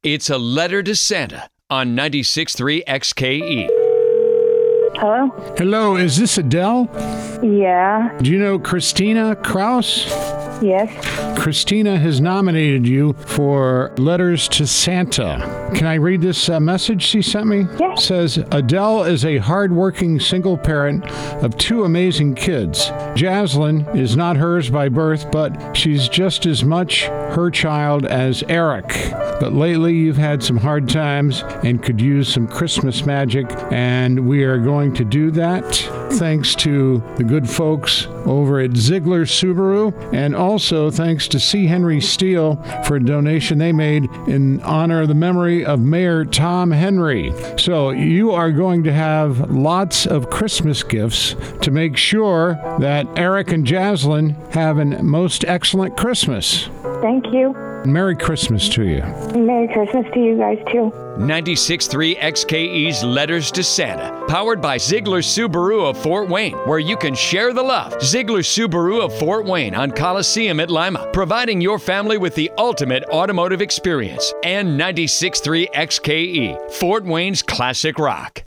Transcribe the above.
It's a letter to Santa on 96.3 XKE. Hello? Hello, is this Adele? Yeah. Do you know Christina Kraus? Yes. Christina has nominated you for Letters to Santa. Can I read this message she sent me? Yeah. It says, Adele is a hardworking single parent of two amazing kids. Jaslyn is not hers by birth, but she's just as much her child as Eric. But lately you've had some hard times and could use some Christmas magic, and we are going to do that thanks to the good folks over at Ziegler Subaru, and also thanks to C. Henry Steele for a donation they made in honor of the memory of Mayor Tom Henry. So you are going to have lots of Christmas gifts to make sure that Eric and Jaslyn have a most excellent Christmas. Thank you. Merry Christmas to you. Merry Christmas to you guys, too. 96.3 XKE's Letters to Santa, powered by Ziegler Subaru of Fort Wayne, where you can share the love. Ziegler Subaru of Fort Wayne on Coliseum at Lima, providing your family with the ultimate automotive experience. And 96.3 XKE, Fort Wayne's classic rock.